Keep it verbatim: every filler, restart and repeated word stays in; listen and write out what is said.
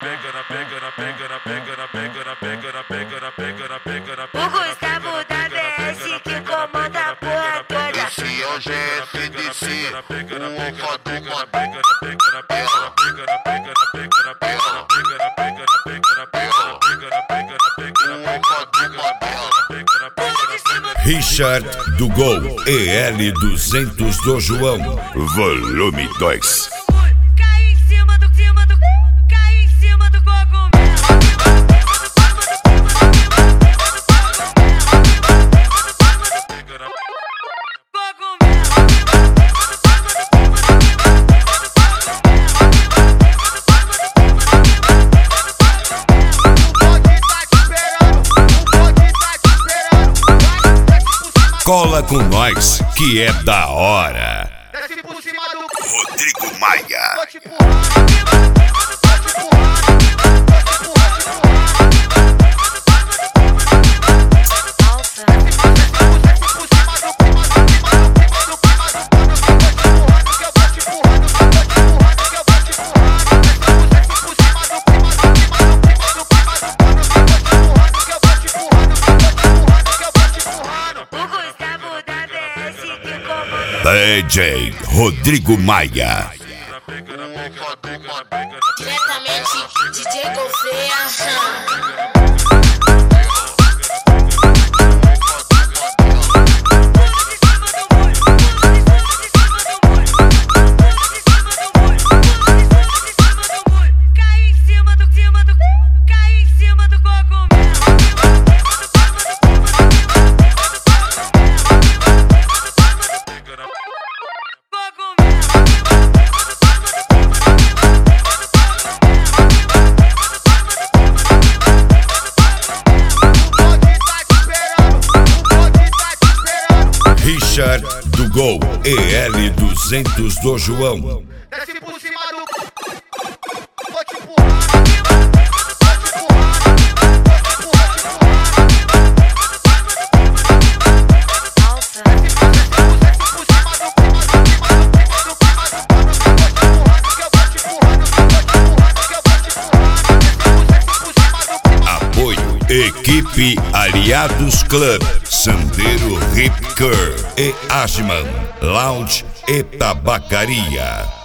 O Gustavo da D S que comanda a porra toda. Esse é o G S D C, o Ofa do Mano. Richard do Gol E L duzentos do João, volume dois. Cai em cima do, cima do, cai em cima do cogumelo. Cola com nós, que é da hora. Desce por cima do Rodrigo Maia. Pode empurrar. D J Rodrigo Maia. Diretamente D J Gouveia. Richard do Gol E L duzentos do João. Desce por cima do Pode empurrar. Apoio Equipe Aliados Club, Sandero Rip Curl e Ashman Lounge e Tabacaria.